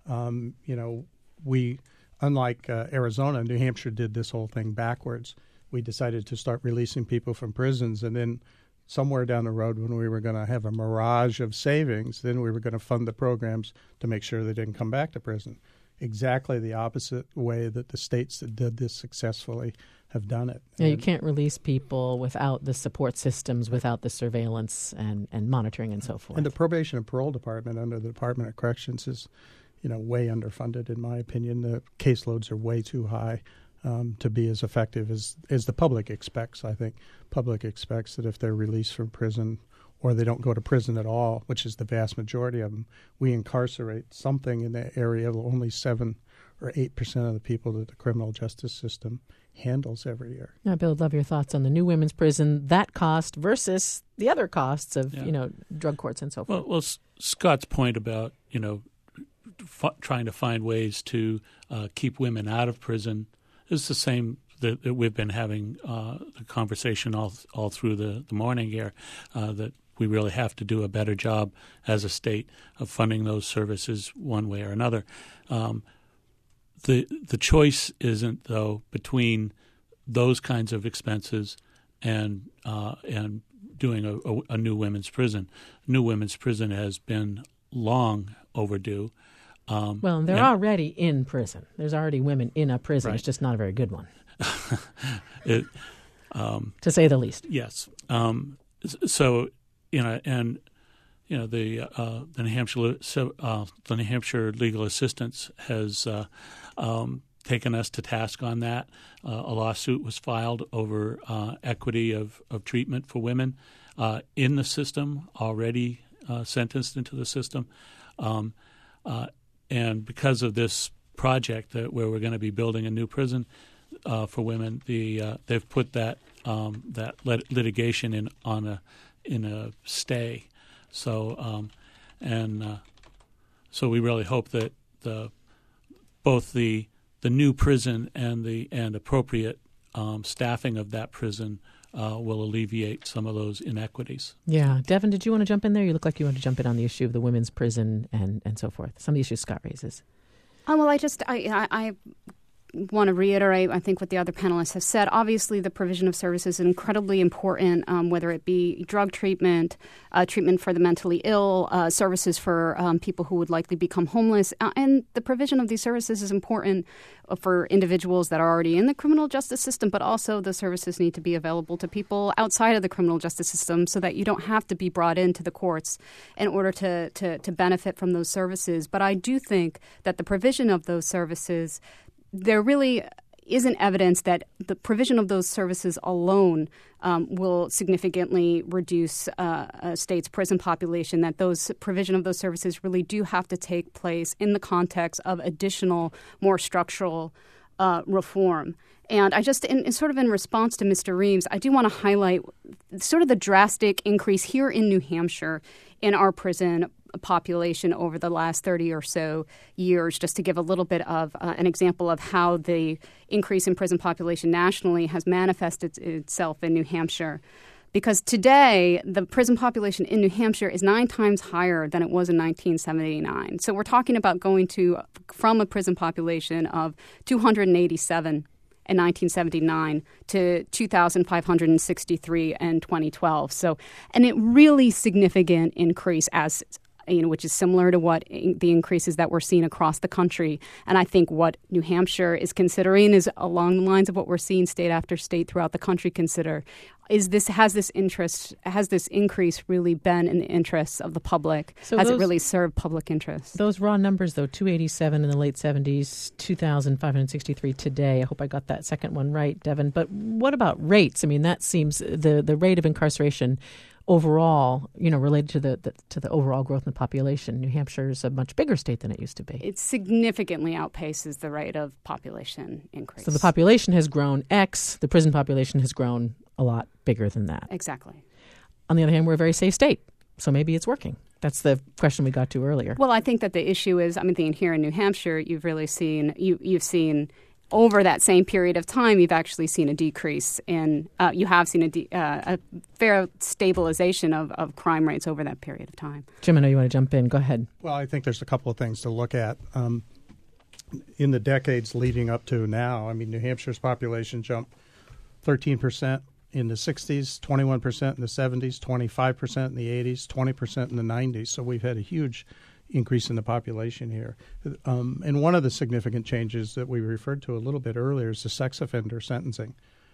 S4: Unlike Arizona, New Hampshire did this whole thing backwards. We decided to start releasing people from prisons, and then somewhere down the road when we were going to have a mirage of savings, then we were going to fund the programs to make sure they didn't come back to prison. Exactly the opposite way that the states that did this successfully have done it.
S2: Yeah, you can't release people without the support systems, without the surveillance and monitoring and so forth.
S4: And the Probation and Parole Department under the Department of Corrections is way underfunded, in my opinion. The caseloads are way too high to be as effective as the public expects. I think public expects that if they're released from prison or they don't go to prison at all, which is the vast majority of them, we incarcerate something in the area of only 7 or 8% of the people that the criminal justice system handles every year.
S2: Now, Bill, I'd love your thoughts on the new women's prison, that cost versus the other costs of, drug courts and so forth.
S3: Well, Scott's point about, trying to find ways to keep women out of prison is the same that we've been having the conversation all through the morning here, that we really have to do a better job as a state of funding those services one way or another. The choice isn't, though, between those kinds of expenses and doing a new women's prison. New women's prison has been long overdue.
S2: Well, they're already in prison. There's already women in a prison.
S3: Right.
S2: It's just not a very good one, to say the least.
S3: Yes. So, the New Hampshire Legal Assistance has taken us to task on that. A lawsuit was filed over equity of treatment for women in the system, already sentenced into the system. And because of this project where we're going to be building a new prison for women, they've put that litigation in a stay. So so we really hope that both the new prison and appropriate staffing of that prison will alleviate some of those inequities.
S2: Yeah. Devin, did you want to jump in there? You look like you want to jump in on the issue of the women's prison and so forth. Some of the issues Scott raises.
S5: Well, I want to reiterate, I think, what the other panelists have said. Obviously, the provision of services is incredibly important, whether it be drug treatment, treatment for the mentally ill, services for people who would likely become homeless. And the provision of these services is important for individuals that are already in the criminal justice system, but also the services need to be available to people outside of the criminal justice system so that you don't have to be brought into the courts in order to benefit from those services. But I do think that the provision of those services, there really isn't evidence that the provision of those services alone will significantly reduce a state's prison population, that those provision of those services really do have to take place in the context of additional, more structural reform. And I just, in response to Mr. Reams, I do want to highlight sort of the drastic increase here in New Hampshire in our prison population over the last 30 or so years, just to give a little bit of an example of how the increase in prison population nationally has manifested itself in New Hampshire. Because today, the prison population in New Hampshire is 9 times higher than it was in 1979. So we're talking about going from a prison population of 287 in 1979 to 2,563 in 2012. So, and a really significant increase which is similar to what the increases that we're seeing across the country. And I think what New Hampshire is considering is along the lines of what we're seeing state after state throughout the country consider. Has this increase really been in the interests of the public? So has it really served public interest?
S2: Those raw numbers, though, 287 in the late 70s, 2,563 today. I hope I got that second one right, Devin. But what about rates? I mean, that seems the rate of incarceration overall, related to the overall growth in the population. New Hampshire is a much bigger state than it used to be.
S5: It significantly outpaces the rate of population increase.
S2: So the population has grown X, the prison population has grown a lot bigger than that.
S5: Exactly.
S2: On the other hand, we're a very safe state, so maybe it's working. That's the question we got to earlier.
S5: Well, I think that the issue is, here in New Hampshire, you've really seen, you've seen over that same period of time, you've actually seen a decrease in, you have seen a fair stabilization of crime rates over that period of time.
S2: Jim, I know you want to jump in. Go ahead.
S4: Well, I think there's a couple of things to look at. In the decades leading up to now, New Hampshire's population jumped 13% in the 60s, 21% in the 70s, 25% in the 80s, 20% in the 90s. So we've had a huge increase in the population here. And one of the significant changes that we referred to a little bit earlier is the sex offender sentencing.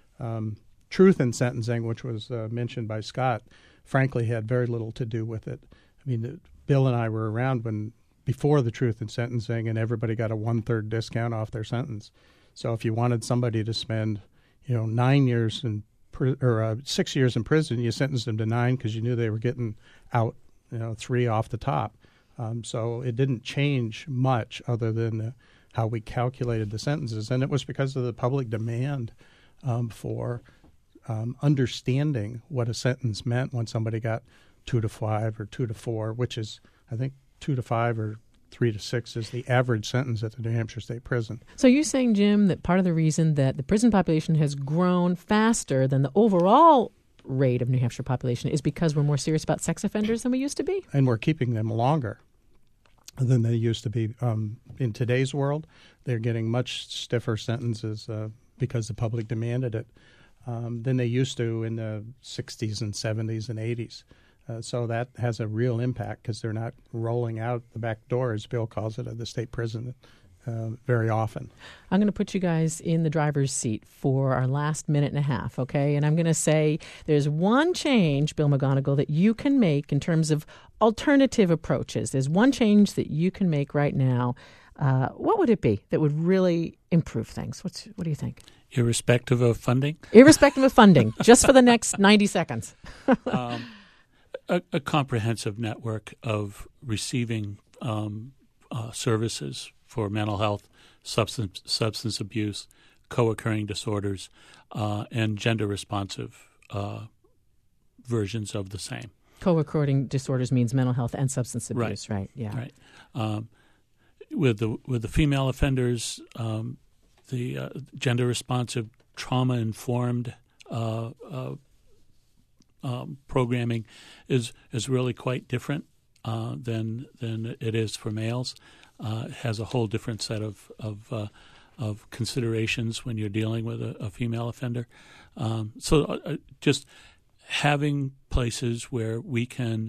S4: Truth in sentencing, which was mentioned by Scott, frankly had very little to do with it. Bill and I were around before the truth in sentencing, and everybody got a 1/3 discount off their sentence. So if you wanted somebody to spend 9 years or 6 years in prison, you sentenced them to 9 because you knew they were getting out 3 off the top. So it didn't change much other than how we calculated the sentences. And it was because of the public demand for understanding what a sentence meant when somebody got 2 to 5 or 2 to 4, which is, I think, 2 to 5 or 3 to 6 is the average sentence at the New Hampshire State Prison.
S2: So you're saying, Jim, that part of the reason that the prison population has grown faster than the overall rate of New Hampshire population is because we're more serious about sex offenders than we used to be?
S4: And we're keeping them longer than they used to be. In today's world, they're getting much stiffer sentences because the public demanded it than they used to in the 60s and 70s and 80s. So that has a real impact because they're not rolling out the back door, as Bill calls it, of the state prison very often.
S2: I'm going to put you guys in the driver's seat for our last minute and a half, okay? And I'm going to say there's one change, Bill McGonigal, that you can make in terms of alternative approaches. There's one change that you can make right now. What would it be that would really improve things? What do you think?
S3: Irrespective of funding?
S2: Irrespective of funding, just for the next 90 seconds.
S3: A comprehensive network of receiving services for mental health, substance abuse, co-occurring disorders, and gender-responsive versions of the same.
S2: Co-occurring disorders means mental health and substance abuse, right? Yeah.
S3: Right. With the female offenders, the gender-responsive trauma-informed programming is really quite different than it is for males. It has a whole different set of considerations when you're dealing with a female offender. So just having places where we can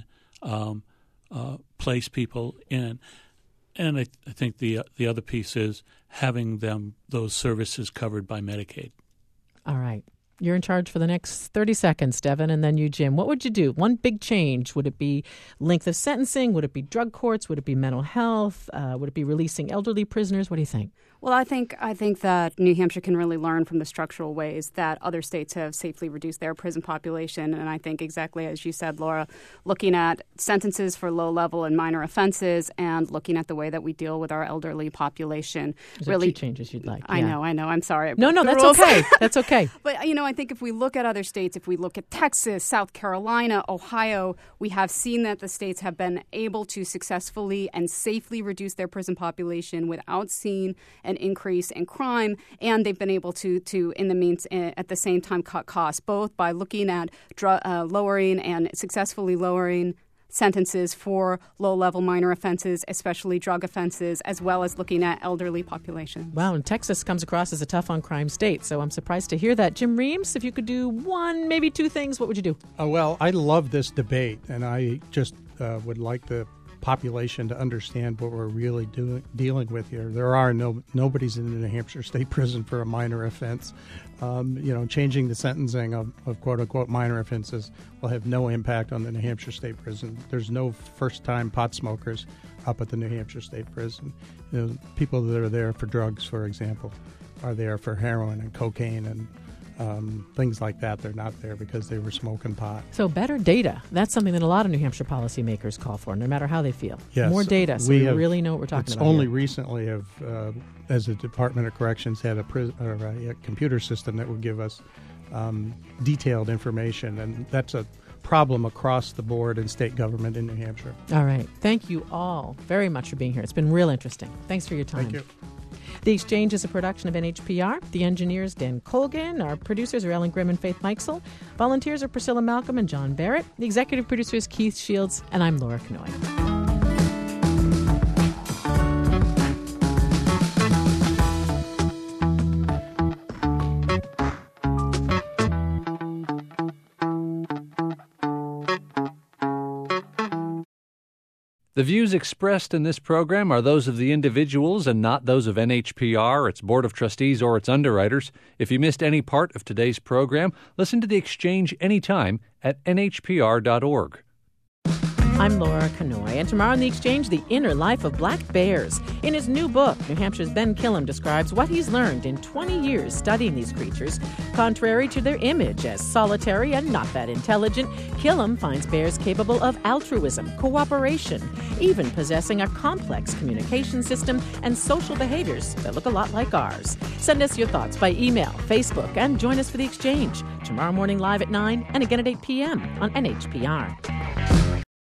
S3: place people in. And I think the other piece is having those services covered by Medicaid.
S2: All right. You're in charge for the next 30 seconds, Devin, and then you, Jim. What would you do? One big change. Would it be length of sentencing? Would it be drug courts? Would it be mental health? Would it be releasing elderly prisoners? What do you think?
S5: Well, I think that New Hampshire can really learn from the structural ways that other states have safely reduced their prison population. And I think exactly as you said, Laura, looking at sentences for low-level and minor offenses and looking at the way that we deal with our elderly population.
S2: There's
S5: really,
S2: 2 changes you'd like.
S5: I know. I'm sorry.
S2: No, that's okay. That's okay.
S5: But, I think if we look at other states, if we look at Texas, South Carolina, Ohio, we have seen that the states have been able to successfully and safely reduce their prison population without seeing an increase in crime, and they've been able to in the means at the same time cut costs, both by looking at lowering and successfully lowering sentences for low-level minor offenses, especially drug offenses, as well as looking at elderly populations.
S2: Wow, and Texas comes across as a tough-on-crime state, so I'm surprised to hear that. Jim Reams, if you could do 1, maybe 2 things, what would you do?
S4: Well, I love this debate, and I just would like the population to understand what we're really dealing with here. There are nobody's in the New Hampshire State Prison for a minor offense. Changing the sentencing of quote-unquote minor offenses will have no impact on the New Hampshire State Prison. There's no first-time pot smokers up at the New Hampshire State Prison. People that are there for drugs, for example, are there for heroin and cocaine and things like that. They're not there because they were smoking pot.
S2: So better data. That's something that a lot of New Hampshire policymakers call for, no matter how they feel.
S4: Yes.
S2: More data, so we really know what we're talking about.
S4: It's only
S2: here.
S4: Recently have, as the Department of Corrections, had a computer system that would give us detailed information, and that's a problem across the board in state government in New Hampshire.
S2: All right. Thank you all very much for being here. It's been real interesting. Thanks for your time.
S4: Thank you.
S2: The Exchange is a production of NHPR. The engineers, Dan Colgan. Our producers are Ellen Grimm and Faith Mikesell. Volunteers are Priscilla Malcolm and John Barrett. The executive producer is Keith Shields, and I'm Laura Knoy.
S12: The views expressed in this program are those of the individuals and not those of NHPR, its Board of Trustees, or its underwriters. If you missed any part of today's program, listen to The Exchange anytime at nhpr.org.
S2: I'm Laura Knoy, and tomorrow on The Exchange, the inner life of black bears. In his new book, New Hampshire's Ben Killam describes what he's learned in 20 years studying these creatures. Contrary to their image as solitary and not that intelligent, Killam finds bears capable of altruism, cooperation, even possessing a complex communication system and social behaviors that look a lot like ours. Send us your thoughts by email, Facebook, and join us for The Exchange. Tomorrow morning live at 9 and again at 8 p.m. on NHPR.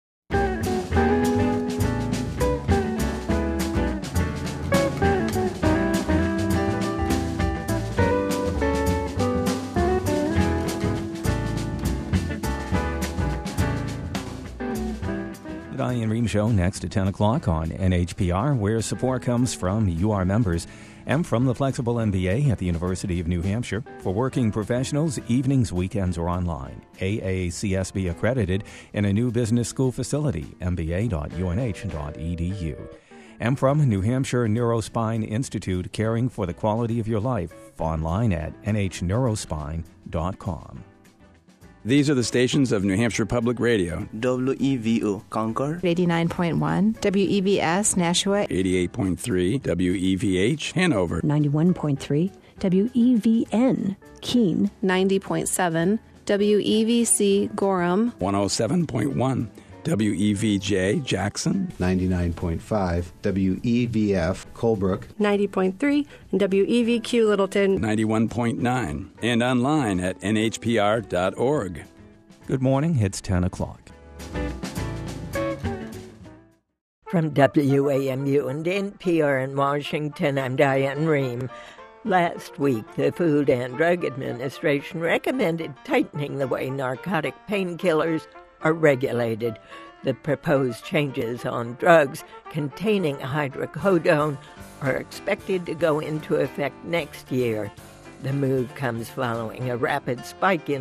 S6: The Diane Rehm Show next at 10 o'clock on NHPR, where support comes from you, our members, and from the Flexible MBA at the University of New Hampshire. For working professionals, evenings, weekends, or online. AACSB accredited in a new business school facility, mba.unh.edu. And from New Hampshire Neurospine Institute, caring for the quality of your life, online at nhneurospine.com.
S13: These are the stations of New Hampshire Public Radio.
S14: WEVO Concord,
S15: 89.1, WEVS Nashua,
S13: 88.3 WEVH Hanover,
S16: 91.3 WEVN Keene,
S17: 90.7 WEVC Gorham,
S13: 107.1 WEVJ Jackson,
S18: 99.5 WEVF Colebrook,
S17: 90.3 WEVQ Littleton,
S13: 91.9, and online at nhpr.org.
S6: Good morning. It's 10 o'clock.
S9: From WAMU and NPR in Washington, I'm Diane Rehm. Last week, the Food and Drug Administration recommended tightening the way narcotic painkillers are regulated. The proposed changes on drugs containing hydrocodone are expected to go into effect next year. The move comes following a rapid spike in